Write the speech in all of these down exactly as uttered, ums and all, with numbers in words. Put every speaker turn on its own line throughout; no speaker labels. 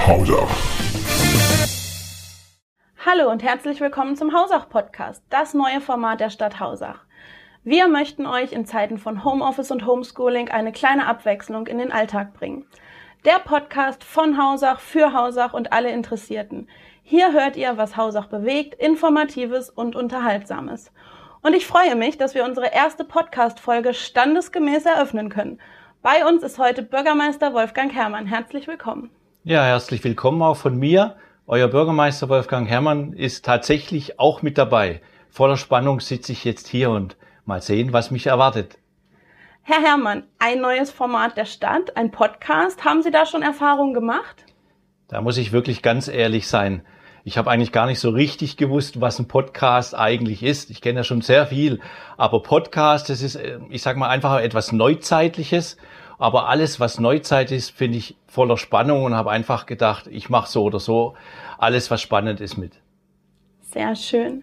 Hausach.
Hallo und herzlich willkommen zum Hausach-Podcast, das neue Format der Stadt Hausach. Wir möchten euch in Zeiten von Homeoffice und Homeschooling eine kleine Abwechslung in den Alltag bringen. Der Podcast von Hausach, für Hausach und alle Interessierten. Hier hört ihr, was Hausach bewegt, Informatives und Unterhaltsames. Und ich freue mich, dass wir unsere erste Podcast-Folge standesgemäß eröffnen können. Bei uns ist heute Bürgermeister Wolfgang Herrmann. Herzlich willkommen.
Ja, herzlich willkommen auch von mir. Euer Bürgermeister Wolfgang Herrmann ist tatsächlich auch mit dabei. Voller Spannung sitze ich jetzt hier und mal sehen, was mich erwartet.
Herr Herrmann, ein neues Format der Stadt, ein Podcast. Haben Sie da schon Erfahrungen gemacht?
Da muss ich wirklich ganz ehrlich sein. Ich habe eigentlich gar nicht so richtig gewusst, was ein Podcast eigentlich ist. Ich kenne ja schon sehr viel, aber Podcast, das ist, ich sage mal, einfach etwas Neuzeitliches. Aber alles, was Neuzeit ist, finde ich voller Spannung und habe einfach gedacht, ich mache so oder so alles, was spannend ist, mit.
Sehr schön.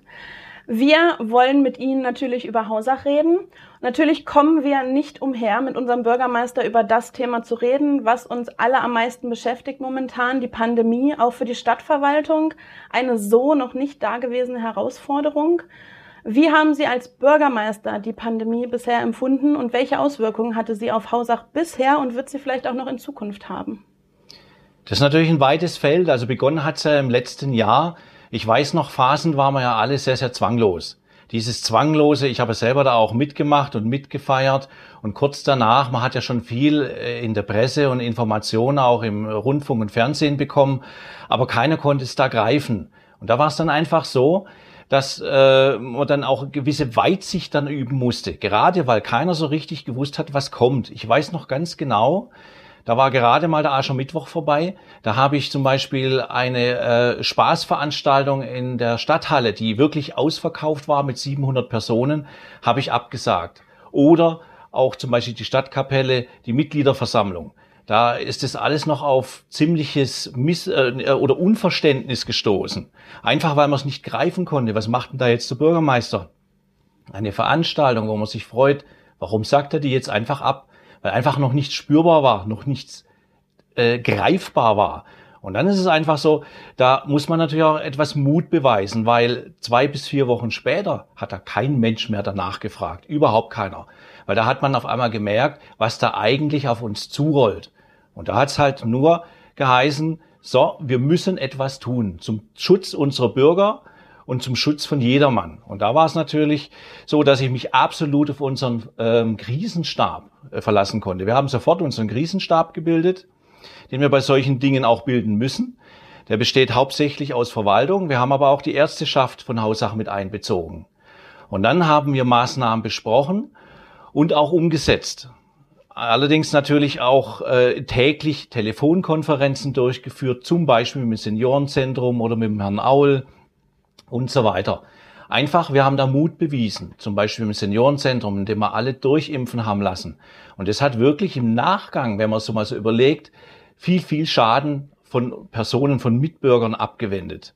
Wir wollen mit Ihnen natürlich über Hausach reden. Natürlich kommen wir nicht umher, mit unserem Bürgermeister über das Thema zu reden, was uns alle am meisten beschäftigt momentan, die Pandemie, auch für die Stadtverwaltung, eine so noch nicht dagewesene Herausforderung. Wie haben Sie als Bürgermeister die Pandemie bisher empfunden und welche Auswirkungen hatte sie auf Hausach bisher und wird sie vielleicht auch noch in Zukunft haben?
Das ist natürlich ein weites Feld. Also begonnen hat es ja im letzten Jahr. Ich weiß noch, Phasen waren wir ja alle sehr, sehr zwanglos. Dieses Zwanglose, ich habe selber da auch mitgemacht und mitgefeiert. Und kurz danach, man hat ja schon viel in der Presse und Informationen auch im Rundfunk und Fernsehen bekommen, aber keiner konnte es da greifen. Und da war es dann einfach so, dass äh, man dann auch gewisse Weitsicht dann üben musste. Gerade weil keiner so richtig gewusst hat, was kommt. Ich weiß noch ganz genau, da war gerade mal der Aschermittwoch vorbei. Da habe ich zum Beispiel eine äh, Spaßveranstaltung in der Stadthalle, die wirklich ausverkauft war mit siebenhundert Personen, habe ich abgesagt. Oder auch zum Beispiel die Stadtkapelle, die Mitgliederversammlung. Da ist es alles noch auf ziemliches Miss- äh, oder Unverständnis gestoßen. Einfach weil man es nicht greifen konnte. Was macht denn da jetzt der Bürgermeister? Eine Veranstaltung, wo man sich freut. Warum sagt er die jetzt einfach ab? Weil einfach noch nichts spürbar war, noch nichts äh, greifbar war. Und dann ist es einfach so, da muss man natürlich auch etwas Mut beweisen, weil zwei bis vier Wochen später hat da kein Mensch mehr danach gefragt. Überhaupt keiner. Weil da hat man auf einmal gemerkt, was da eigentlich auf uns zurollt. Und da hat es halt nur geheißen, so, wir müssen etwas tun zum Schutz unserer Bürger und zum Schutz von jedermann. Und da war es natürlich so, dass ich mich absolut auf unseren ähm, Krisenstab äh, verlassen konnte. Wir haben sofort unseren Krisenstab gebildet, den wir bei solchen Dingen auch bilden müssen. Der besteht hauptsächlich aus Verwaltung. Wir haben aber auch die Ärzteschaft von Hausach mit einbezogen. Und dann haben wir Maßnahmen besprochen und auch umgesetzt. Allerdings natürlich auch äh, täglich Telefonkonferenzen durchgeführt, zum Beispiel mit dem Seniorenzentrum oder mit dem Herrn Aul und so weiter. Einfach, wir haben da Mut bewiesen, zum Beispiel im Seniorenzentrum, in dem wir alle durchimpfen haben lassen. Und das hat wirklich im Nachgang, wenn man so mal so überlegt, viel, viel Schaden von Personen, von Mitbürgern abgewendet.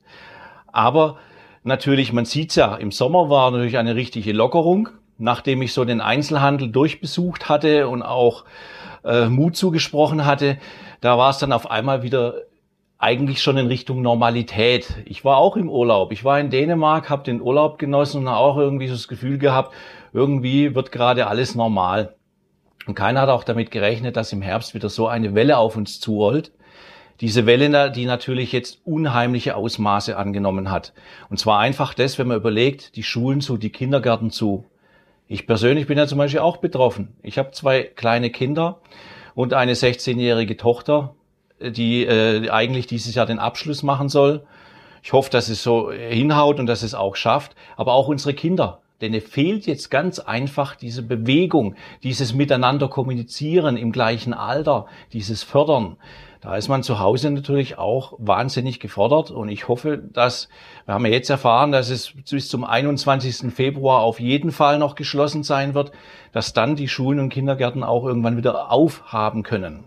Aber natürlich, man sieht's ja, im Sommer war natürlich eine richtige Lockerung. Nachdem ich so den Einzelhandel durchbesucht hatte und auch äh, Mut zugesprochen hatte, da war es dann auf einmal wieder eigentlich schon in Richtung Normalität. Ich war auch im Urlaub. Ich war in Dänemark, habe den Urlaub genossen und auch irgendwie so das Gefühl gehabt, irgendwie wird gerade alles normal. Und keiner hat auch damit gerechnet, dass im Herbst wieder so eine Welle auf uns zurollt. Diese Welle, die natürlich jetzt unheimliche Ausmaße angenommen hat. Und zwar einfach das, wenn man überlegt, die Schulen zu, die Kindergärten zu. Ich persönlich bin ja zum Beispiel auch betroffen. Ich habe zwei kleine Kinder und eine sechzehnjährige Tochter, die äh, eigentlich dieses Jahr den Abschluss machen soll. Ich hoffe, dass es so hinhaut und dass es auch schafft. Aber auch unsere Kinder. Denn es fehlt jetzt ganz einfach diese Bewegung, dieses Miteinander kommunizieren im gleichen Alter, dieses Fördern. Da ist man zu Hause natürlich auch wahnsinnig gefordert und ich hoffe, dass, wir haben ja jetzt erfahren, dass es bis zum einundzwanzigsten Februar auf jeden Fall noch geschlossen sein wird, dass dann die Schulen und Kindergärten auch irgendwann wieder aufhaben können.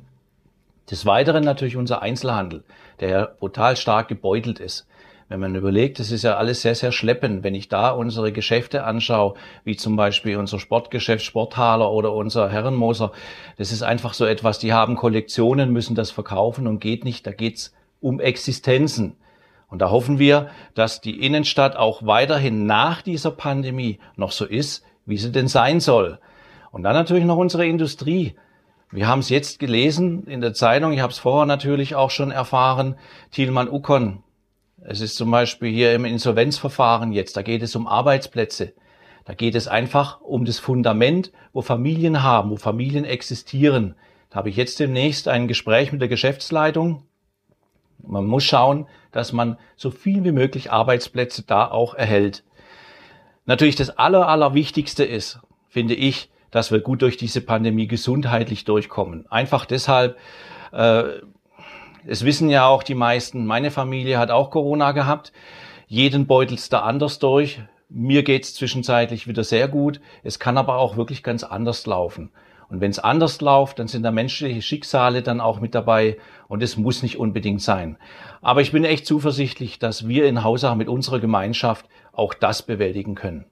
Des Weiteren natürlich unser Einzelhandel, der ja brutal stark gebeutelt ist. Wenn man überlegt, das ist ja alles sehr, sehr schleppend. Wenn ich da unsere Geschäfte anschaue, wie zum Beispiel unser Sportgeschäft Sporthaler oder unser Herrenmoser, das ist einfach so etwas, die haben Kollektionen, müssen das verkaufen und geht nicht. Da geht's um Existenzen. Und da hoffen wir, dass die Innenstadt auch weiterhin nach dieser Pandemie noch so ist, wie sie denn sein soll. Und dann natürlich noch unsere Industrie. Wir haben es jetzt gelesen in der Zeitung, ich habe es vorher natürlich auch schon erfahren, Thielmann Uckon. Es ist zum Beispiel hier im Insolvenzverfahren jetzt, da geht es um Arbeitsplätze. Da geht es einfach um das Fundament, wo Familien haben, wo Familien existieren. Da habe ich jetzt demnächst ein Gespräch mit der Geschäftsleitung. Man muss schauen, dass man so viel wie möglich Arbeitsplätze da auch erhält. Natürlich das Aller, Allerwichtigste ist, finde ich, dass wir gut durch diese Pandemie gesundheitlich durchkommen. Einfach deshalb, äh, es wissen ja auch die meisten, meine Familie hat auch Corona gehabt. Jeden beutelt's da anders durch. Mir geht's zwischenzeitlich wieder sehr gut. Es kann aber auch wirklich ganz anders laufen. Und wenn es anders läuft, dann sind da menschliche Schicksale dann auch mit dabei und es muss nicht unbedingt sein. Aber ich bin echt zuversichtlich, dass wir in Hausach mit unserer Gemeinschaft auch das bewältigen können.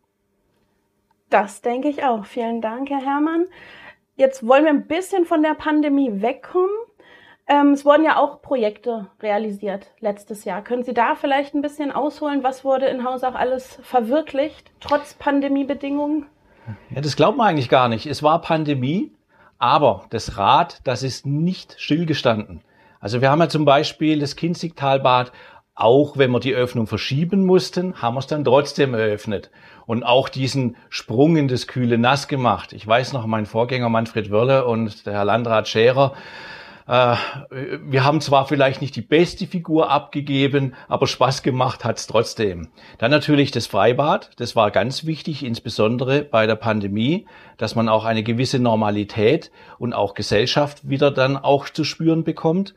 Das denke ich auch. Vielen Dank, Herr Herrmann. Jetzt wollen wir ein bisschen von der Pandemie wegkommen. Ähm, es wurden ja auch Projekte realisiert letztes Jahr. Können Sie da vielleicht ein bisschen ausholen? Was wurde in Hausach alles verwirklicht, trotz Pandemiebedingungen?
Ja, das glaubt man eigentlich gar nicht. Es war Pandemie, aber das Rad, das ist nicht stillgestanden. Also wir haben ja zum Beispiel das Kinzigtalbad, auch wenn wir die Öffnung verschieben mussten, haben wir es dann trotzdem eröffnet. Und auch diesen Sprung in das kühle Nass gemacht. Ich weiß noch, mein Vorgänger Manfred Wörle und der Herr Landrat Scherer, äh, wir haben zwar vielleicht nicht die beste Figur abgegeben, aber Spaß gemacht hat's trotzdem. Dann natürlich das Freibad, das war ganz wichtig, insbesondere bei der Pandemie, dass man auch eine gewisse Normalität und auch Gesellschaft wieder dann auch zu spüren bekommt.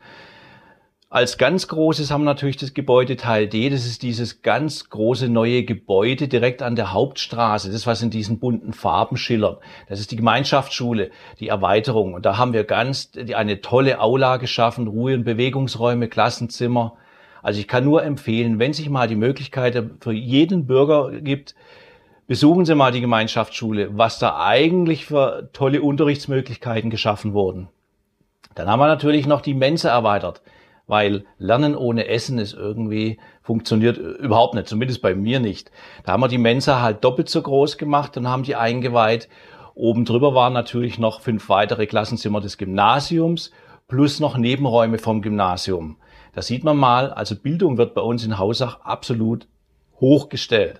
Als ganz großes haben wir natürlich das Gebäude Teil D, das ist dieses ganz große neue Gebäude direkt an der Hauptstraße, das was in diesen bunten Farben schillert. Das ist die Gemeinschaftsschule, die Erweiterung. Und da haben wir ganz eine tolle Aula geschaffen, Ruhe- und Bewegungsräume, Klassenzimmer. Also ich kann nur empfehlen, wenn sich mal die Möglichkeit für jeden Bürger gibt, besuchen Sie mal die Gemeinschaftsschule, was da eigentlich für tolle Unterrichtsmöglichkeiten geschaffen wurden. Dann haben wir natürlich noch die Mensa erweitert. Weil Lernen ohne Essen ist irgendwie, funktioniert überhaupt nicht, zumindest bei mir nicht. Da haben wir die Mensa halt doppelt so groß gemacht und haben die eingeweiht. Oben drüber waren natürlich noch fünf weitere Klassenzimmer des Gymnasiums plus noch Nebenräume vom Gymnasium. Da sieht man mal, also Bildung wird bei uns in Hausach absolut hochgestellt.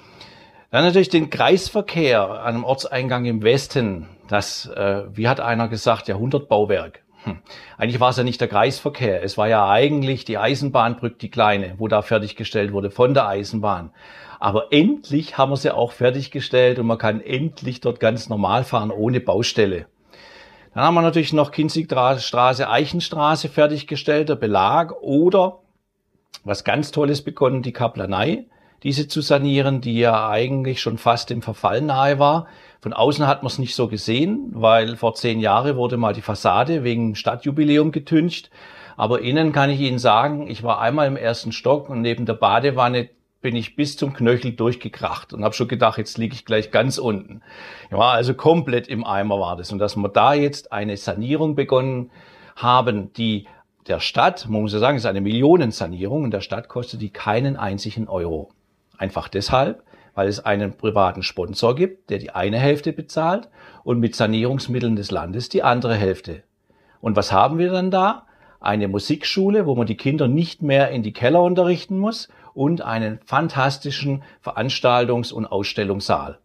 Dann natürlich den Kreisverkehr an einem Ortseingang im Westen. Das, äh, wie hat einer gesagt, Jahrhundertbauwerk. Hm. Eigentlich war es ja nicht der Kreisverkehr, es war ja eigentlich die Eisenbahnbrücke, die kleine, wo da fertiggestellt wurde von der Eisenbahn. Aber endlich haben wir sie auch fertiggestellt und man kann endlich dort ganz normal fahren, ohne Baustelle. Dann haben wir natürlich noch Kinzigstraße, Eichenstraße fertiggestellt, der Belag oder, was ganz Tolles begonnen, die Kaplanei, diese zu sanieren, die ja eigentlich schon fast im Verfall nahe war. Von außen hat man es nicht so gesehen, weil vor zehn Jahren wurde mal die Fassade wegen Stadtjubiläum getüncht. Aber innen kann ich Ihnen sagen, ich war einmal im ersten Stock und neben der Badewanne bin ich bis zum Knöchel durchgekracht und habe schon gedacht, jetzt liege ich gleich ganz unten. Ja, also komplett im Eimer war das. Und dass wir da jetzt eine Sanierung begonnen haben, die der Stadt, man muss ja sagen, es ist eine Millionensanierung, und der Stadt kostet die keinen einzigen Euro. Einfach deshalb, weil es einen privaten Sponsor gibt, der die eine Hälfte bezahlt und mit Sanierungsmitteln des Landes die andere Hälfte. Und was haben wir dann da? Eine Musikschule, wo man die Kinder nicht mehr in die Keller unterrichten muss, und einen fantastischen Veranstaltungs- und Ausstellungssaal.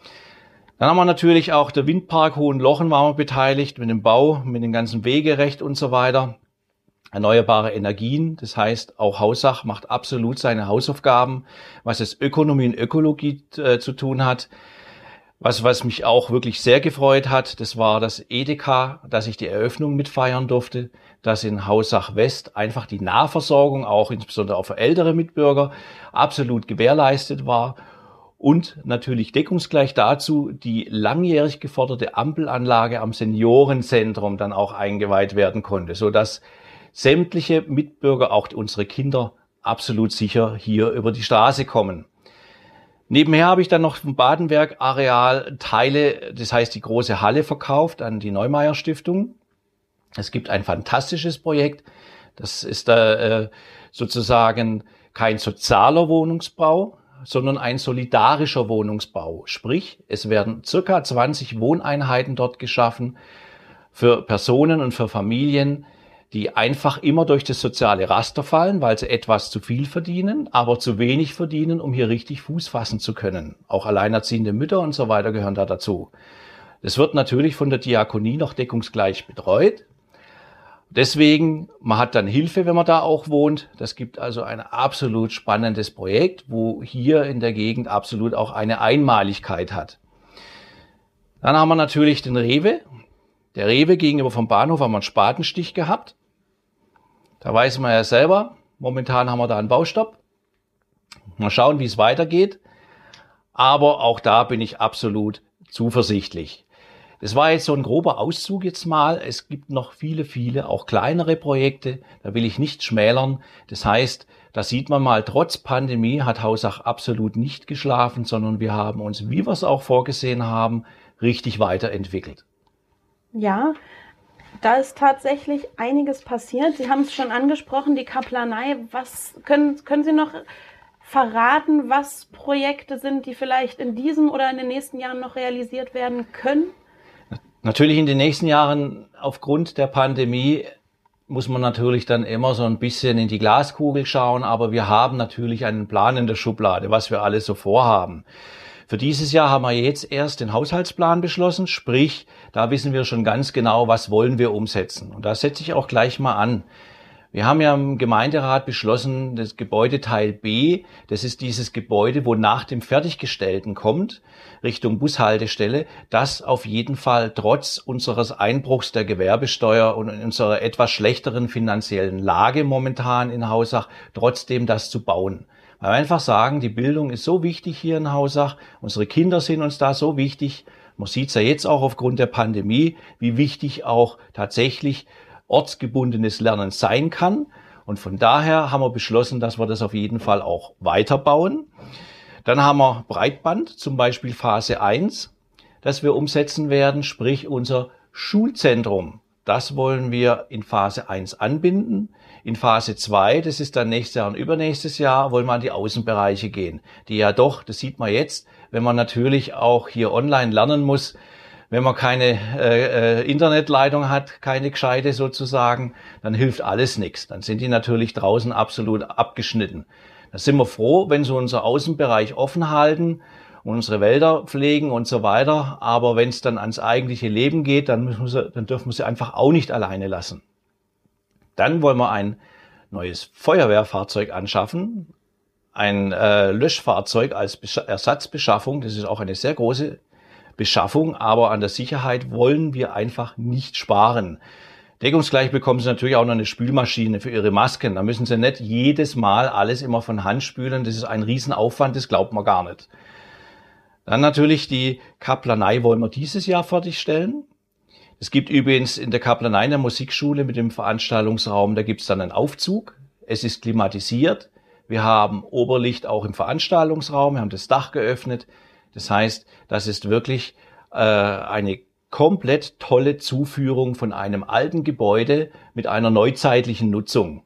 Dann haben wir natürlich auch der Windpark Hohenlochen waren wir beteiligt mit dem Bau, mit dem ganzen Wegerecht und so weiter. Erneuerbare Energien, das heißt, auch Hausach macht absolut seine Hausaufgaben, was es Ökonomie und Ökologie äh, zu tun hat. Was, was mich auch wirklich sehr gefreut hat, das war das Edeka, dass ich die Eröffnung mitfeiern durfte, dass in Hausach West einfach die Nahversorgung, auch insbesondere auch für ältere Mitbürger, absolut gewährleistet war. Und natürlich deckungsgleich dazu die langjährig geforderte Ampelanlage am Seniorenzentrum dann auch eingeweiht werden konnte, sodass sämtliche Mitbürger, auch unsere Kinder, absolut sicher hier über die Straße kommen. Nebenher habe ich dann noch vom Badenwerk-Areal Teile, das heißt die große Halle, verkauft an die Neumeier Stiftung. Es gibt ein fantastisches Projekt, Das ist äh, sozusagen kein sozialer Wohnungsbau, sondern ein solidarischer Wohnungsbau. Sprich, es werden circa zwanzig Wohneinheiten dort geschaffen für Personen und für Familien, die einfach immer durch das soziale Raster fallen, weil sie etwas zu viel verdienen, aber zu wenig verdienen, um hier richtig Fuß fassen zu können. Auch alleinerziehende Mütter und so weiter gehören da dazu. Das wird natürlich von der Diakonie noch deckungsgleich betreut. Deswegen, man hat dann Hilfe, wenn man da auch wohnt. Das gibt also ein absolut spannendes Projekt, wo hier in der Gegend absolut auch eine Einmaligkeit hat. Dann haben wir natürlich den Rewe. Der Rewe gegenüber vom Bahnhof haben wir einen Spatenstich gehabt. Da weiß man ja selber, momentan haben wir da einen Baustopp. Mal schauen, wie es weitergeht. Aber auch da bin ich absolut zuversichtlich. Das war jetzt so ein grober Auszug jetzt mal. Es gibt noch viele, viele auch kleinere Projekte. Da will ich nicht schmälern. Das heißt, da sieht man mal, trotz Pandemie hat Hausach absolut nicht geschlafen, sondern wir haben uns, wie wir es auch vorgesehen haben, richtig weiterentwickelt.
Ja, da ist tatsächlich einiges passiert. Sie haben es schon angesprochen, die Kaplanei. Was können, können Sie noch verraten, was Projekte sind, die vielleicht in diesem oder in den nächsten Jahren noch realisiert werden können?
Natürlich in den nächsten Jahren aufgrund der Pandemie muss man natürlich dann immer so ein bisschen in die Glaskugel schauen, aber wir haben natürlich einen Plan in der Schublade, was wir alles so vorhaben. Für dieses Jahr haben wir jetzt erst den Haushaltsplan beschlossen, sprich, da wissen wir schon ganz genau, was wollen wir umsetzen. Und da setze ich auch gleich mal an. Wir haben ja im Gemeinderat beschlossen, das Gebäudeteil B, das ist dieses Gebäude, wo nach dem Fertiggestellten kommt, Richtung Bushaltestelle, das auf jeden Fall trotz unseres Einbruchs der Gewerbesteuer und unserer etwas schlechteren finanziellen Lage momentan in Hausach, trotzdem das zu bauen. Weil wir einfach sagen, die Bildung ist so wichtig hier in Hausach, unsere Kinder sind uns da so wichtig. Man sieht es ja jetzt auch aufgrund der Pandemie, wie wichtig auch tatsächlich ortsgebundenes Lernen sein kann. Und von daher haben wir beschlossen, dass wir das auf jeden Fall auch weiterbauen. Dann haben wir Breitband, zum Beispiel Phase eins, das wir umsetzen werden, sprich unser Schulzentrum. Das wollen wir in Phase eins anbinden. In Phase zwei, das ist dann nächstes Jahr und übernächstes Jahr, wollen wir an die Außenbereiche gehen. Die ja doch, das sieht man jetzt, wenn man natürlich auch hier online lernen muss, wenn man keine äh, Internetleitung hat, keine gescheite sozusagen, dann hilft alles nichts. Dann sind die natürlich draußen absolut abgeschnitten. Da sind wir froh, wenn sie unser Außenbereich offen halten und unsere Wälder pflegen und so weiter. Aber wenn es dann ans eigentliche Leben geht, dann, müssen sie, dann dürfen wir sie einfach auch nicht alleine lassen. Dann wollen wir ein neues Feuerwehrfahrzeug anschaffen, ein äh, Löschfahrzeug als Besch- Ersatzbeschaffung. Das ist auch eine sehr große Beschaffung, aber an der Sicherheit wollen wir einfach nicht sparen. Deckungsgleich bekommen Sie natürlich auch noch eine Spülmaschine für Ihre Masken. Da müssen Sie nicht jedes Mal alles immer von Hand spülen. Das ist ein Riesenaufwand, das glaubt man gar nicht. Dann natürlich die Kaplanei wollen wir dieses Jahr fertigstellen. Es gibt übrigens in der Kaplanei in der Musikschule mit dem Veranstaltungsraum, da gibt es dann einen Aufzug. Es ist klimatisiert. Wir haben Oberlicht auch im Veranstaltungsraum. Wir haben das Dach geöffnet. Das heißt, das ist wirklich äh, eine komplett tolle Zuführung von einem alten Gebäude mit einer neuzeitlichen Nutzung.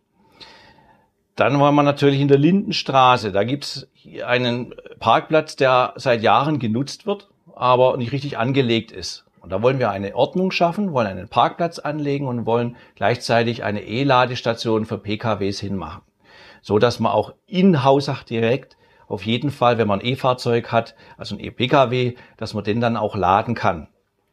Dann waren wir natürlich in der Lindenstraße. Da gibt's einen Parkplatz, der seit Jahren genutzt wird, aber nicht richtig angelegt ist. Und da wollen wir eine Ordnung schaffen, wollen einen Parkplatz anlegen und wollen gleichzeitig eine E-Ladestation für P K Ws hinmachen, so dass man auch in Hausach direkt auf jeden Fall, wenn man ein E-Fahrzeug hat, also ein E-P K W, dass man den dann auch laden kann.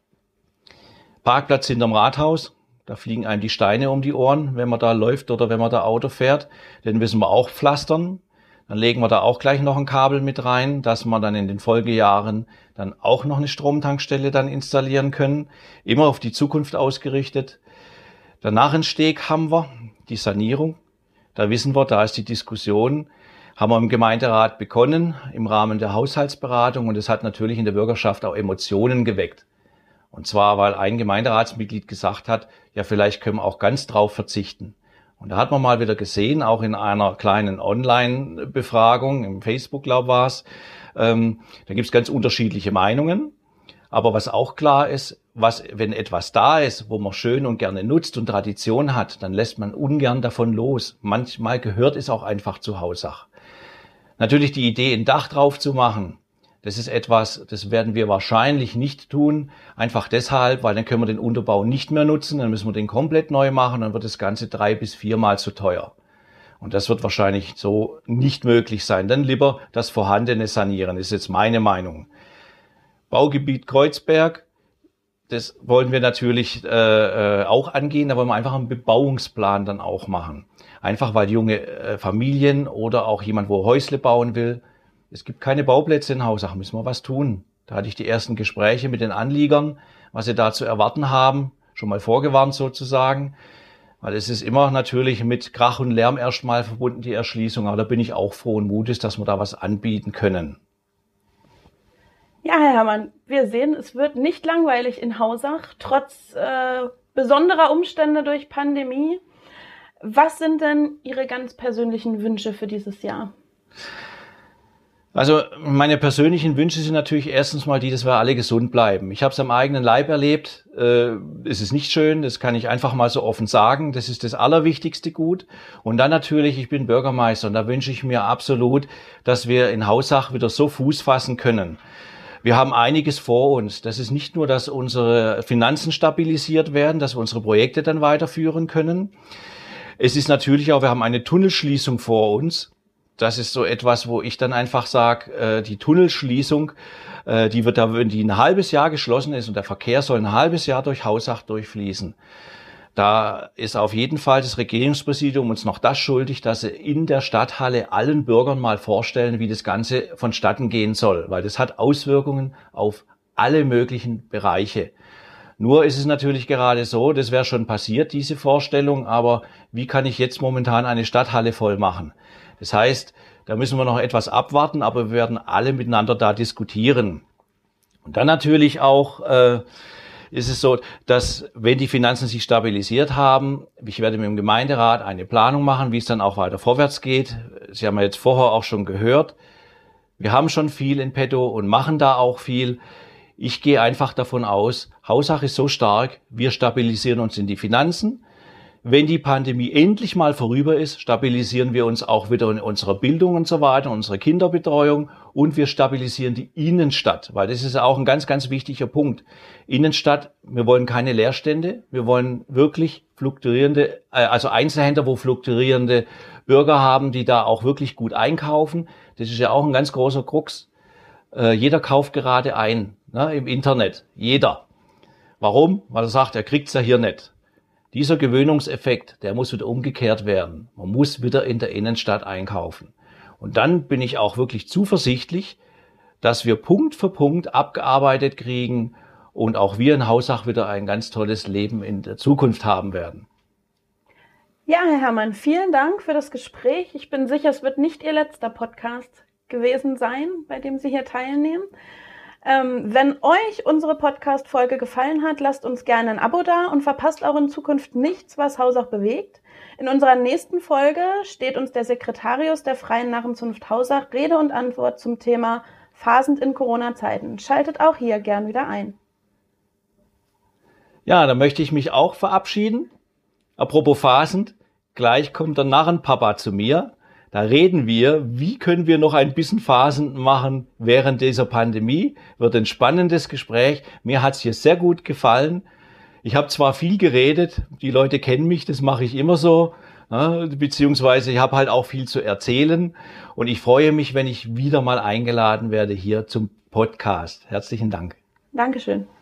Parkplatz hinterm Rathaus, da fliegen einem die Steine um die Ohren, wenn man da läuft oder wenn man da Auto fährt. Den müssen wir auch pflastern. Dann legen wir da auch gleich noch ein Kabel mit rein, dass wir dann in den Folgejahren dann auch noch eine Stromtankstelle dann installieren können. Immer auf die Zukunft ausgerichtet. Der Narrensteg haben wir, die Sanierung. Da wissen wir, da ist die Diskussion, haben wir im Gemeinderat begonnen im Rahmen der Haushaltsberatung und es hat natürlich in der Bürgerschaft auch Emotionen geweckt. Und zwar, weil ein Gemeinderatsmitglied gesagt hat, ja, vielleicht können wir auch ganz drauf verzichten. Und da hat man mal wieder gesehen, auch in einer kleinen Online-Befragung, im Facebook, glaube ich, war es, ähm, da gibt es ganz unterschiedliche Meinungen. Aber was auch klar ist, was, wenn etwas da ist, wo man schön und gerne nutzt und Tradition hat, dann lässt man ungern davon los. Manchmal gehört es auch einfach zu Hausach. Natürlich die Idee, ein Dach drauf zu machen, das ist etwas, das werden wir wahrscheinlich nicht tun. Einfach deshalb, weil dann können wir den Unterbau nicht mehr nutzen, dann müssen wir den komplett neu machen, dann wird das Ganze drei bis viermal zu teuer. Und das wird wahrscheinlich so nicht möglich sein. Dann lieber das Vorhandene sanieren, ist jetzt meine Meinung. Baugebiet Kreuzberg, das wollen wir natürlich äh, äh, auch angehen, da wollen wir einfach einen Bebauungsplan dann auch machen. Einfach weil junge äh, Familien oder auch jemand, wo Häusle bauen will, es gibt keine Bauplätze in Hausach, müssen wir was tun. Da hatte ich die ersten Gespräche mit den Anliegern, was sie da zu erwarten haben, schon mal vorgewarnt sozusagen. Weil es ist immer natürlich mit Krach und Lärm erstmal verbunden, die Erschließung. Aber da bin ich auch frohen Mutes, dass wir da was anbieten können.
Ja, Herr Herrmann, wir sehen, es wird nicht langweilig in Hausach, trotz äh, besonderer Umstände durch Pandemie. Was sind denn Ihre ganz persönlichen Wünsche für dieses Jahr?
Also meine persönlichen Wünsche sind natürlich erstens mal die, dass wir alle gesund bleiben. Ich habe es am eigenen Leib erlebt. Äh, es ist nicht schön, das kann ich einfach mal so offen sagen. Das ist das allerwichtigste Gut. Und dann natürlich, ich bin Bürgermeister und da wünsche ich mir absolut, dass wir in Hausach wieder so Fuß fassen können. Wir haben einiges vor uns. Das ist nicht nur, dass unsere Finanzen stabilisiert werden, dass wir unsere Projekte dann weiterführen können. Es ist natürlich auch, wir haben eine Tunnelschließung vor uns. Das ist so etwas, wo ich dann einfach sage, äh, die Tunnelschließung, äh, die wird da, wenn die ein halbes Jahr geschlossen ist und der Verkehr soll ein halbes Jahr durch Hausach durchfließen. Da ist auf jeden Fall das Regierungspräsidium uns noch das schuldig, dass sie in der Stadthalle allen Bürgern mal vorstellen, wie das Ganze vonstatten gehen soll, weil das hat Auswirkungen auf alle möglichen Bereiche. Nur ist es natürlich gerade so, das wäre schon passiert, diese Vorstellung, aber wie kann ich jetzt momentan eine Stadthalle voll machen? Das heißt, da müssen wir noch etwas abwarten, aber wir werden alle miteinander da diskutieren. Und dann natürlich auch äh, ist es so, dass wenn die Finanzen sich stabilisiert haben, ich werde mit dem Gemeinderat eine Planung machen, wie es dann auch weiter vorwärts geht. Sie haben ja jetzt vorher auch schon gehört, wir haben schon viel in petto und machen da auch viel. Ich gehe einfach davon aus, Hausach ist so stark, wir stabilisieren uns in die Finanzen. Wenn die Pandemie endlich mal vorüber ist, stabilisieren wir uns auch wieder in unserer Bildung und so weiter, unsere Kinderbetreuung und wir stabilisieren die Innenstadt, weil das ist auch ein ganz, ganz wichtiger Punkt. Innenstadt, wir wollen keine Leerstände, wir wollen wirklich fluktuierende, also Einzelhändler, wo fluktuierende Bürger haben, die da auch wirklich gut einkaufen. Das ist ja auch ein ganz großer Krux. Äh, jeder kauft gerade ein, ne, im Internet, jeder. Warum? Weil er sagt, er kriegt's ja hier nicht. Dieser Gewöhnungseffekt, der muss wieder umgekehrt werden. Man muss wieder in der Innenstadt einkaufen. Und dann bin ich auch wirklich zuversichtlich, dass wir Punkt für Punkt abgearbeitet kriegen und auch wir in Hausach wieder ein ganz tolles Leben in der Zukunft haben werden.
Ja, Herr Herrmann, vielen Dank für das Gespräch. Ich bin sicher, es wird nicht Ihr letzter Podcast gewesen sein, bei dem Sie hier teilnehmen. Ähm, wenn euch unsere Podcast-Folge gefallen hat, lasst uns gerne ein Abo da und verpasst auch in Zukunft nichts, was Hausach bewegt. In unserer nächsten Folge steht uns der Sekretarius der Freien Narrenzunft Hausach Rede und Antwort zum Thema Phasend in Corona-Zeiten. Schaltet auch hier gern wieder ein.
Ja, dann möchte ich mich auch verabschieden. Apropos Phasend, gleich kommt der Narrenpapa zu mir. Da reden wir, wie können wir noch ein bisschen Phasen machen während dieser Pandemie. Wird ein spannendes Gespräch. Mir hat's hier sehr gut gefallen. Ich habe zwar viel geredet, die Leute kennen mich, das mache ich immer so, ne, beziehungsweise ich habe halt auch viel zu erzählen. Und ich freue mich, wenn ich wieder mal eingeladen werde hier zum Podcast. Herzlichen Dank.
Dankeschön.